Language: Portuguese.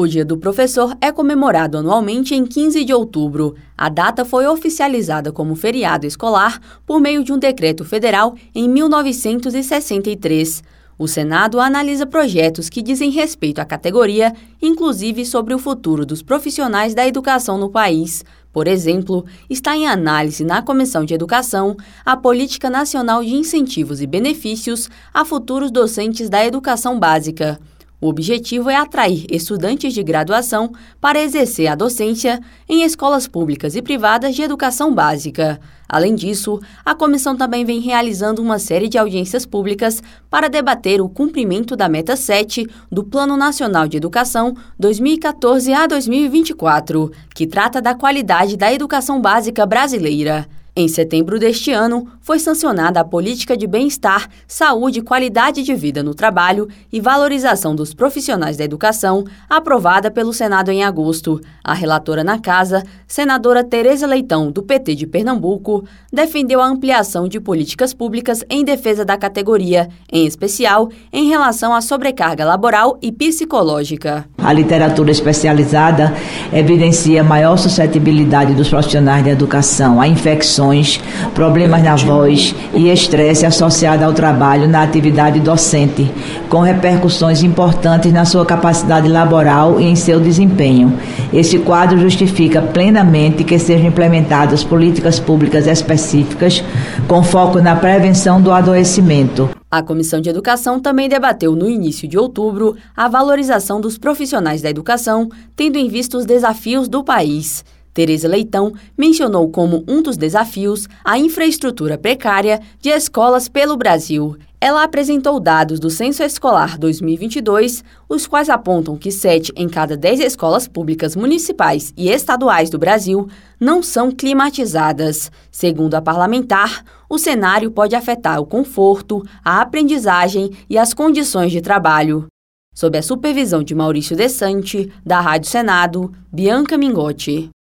O Dia do Professor é comemorado anualmente em 15 de outubro. A data foi oficializada como feriado escolar por meio de um decreto federal em 1963. O Senado analisa projetos que dizem respeito à categoria, inclusive sobre o futuro dos profissionais da educação no país. Por exemplo, está em análise na Comissão de Educação a Política Nacional de Incentivos e Benefícios a futuros docentes da educação básica. O objetivo é atrair estudantes de graduação para exercer a docência em escolas públicas e privadas de educação básica. Além disso, a comissão também vem realizando uma série de audiências públicas para debater o cumprimento da Meta 7 do Plano Nacional de Educação 2014 a 2024, que trata da qualidade da educação básica brasileira. Em setembro deste ano, foi sancionada a Política de Bem-Estar, Saúde, Qualidade de Vida no Trabalho e Valorização dos Profissionais da Educação, aprovada pelo Senado em agosto. A relatora na Casa, senadora Tereza Leitão, do PT de Pernambuco, defendeu a ampliação de políticas públicas em defesa da categoria, em especial em relação à sobrecarga laboral e psicológica. A literatura especializada evidencia maior suscetibilidade dos profissionais da educação a infecções, problemas na voz e estresse associado ao trabalho na atividade docente, com repercussões importantes na sua capacidade laboral e em seu desempenho. Esse quadro justifica plenamente que sejam implementadas políticas públicas específicas com foco na prevenção do adoecimento. A Comissão de Educação também debateu no início de outubro a valorização dos profissionais da educação, tendo em vista os desafios do país. Tereza Leitão mencionou como um dos desafios a infraestrutura precária de escolas pelo Brasil. Ela apresentou dados do Censo Escolar 2022, os quais apontam que 7 em cada 10 escolas públicas municipais e estaduais do Brasil não são climatizadas. Segundo a parlamentar, o cenário pode afetar o conforto, a aprendizagem e as condições de trabalho. Sob a supervisão de Maurício Desante, da Rádio Senado, Bianca Mingotti.